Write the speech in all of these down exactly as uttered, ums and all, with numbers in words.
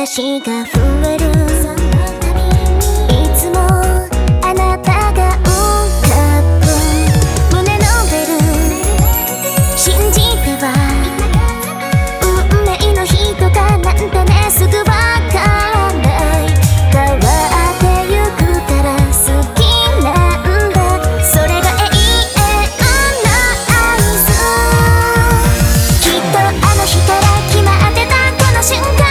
嵐が増える。いつもあなたが浮かぶ胸のベル信じては運命の人かなんてねすぐわからない。変わってゆくから好きなんだ。それが永遠の合図。きっとあの日から決まってたこの瞬間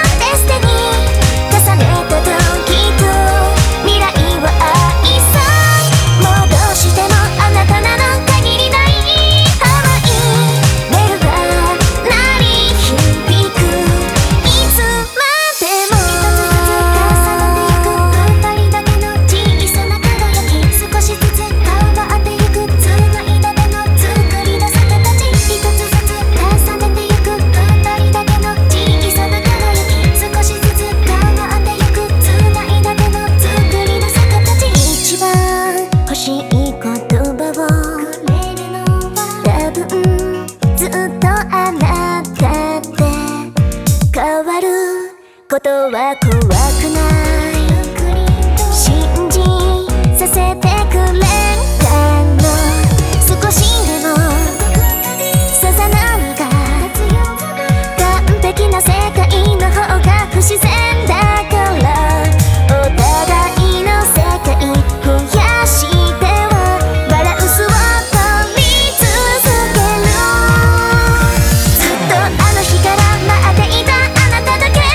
ことは怖くない信じさせてくれたの。少しでもさざ波が完璧な世界の方が不自然だから、お互いの世界増やしてはバランスを取り続ける。ずっとあの日から待っていたあなただけ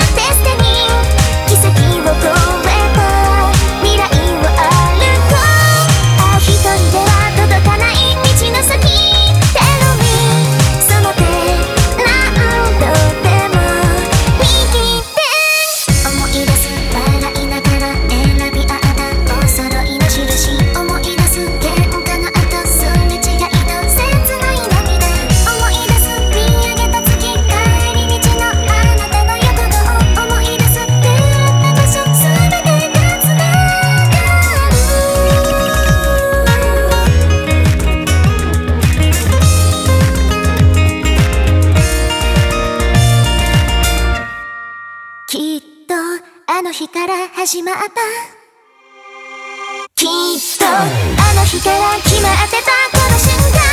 あの日から始まった。きっとあの日から決まってたこの瞬間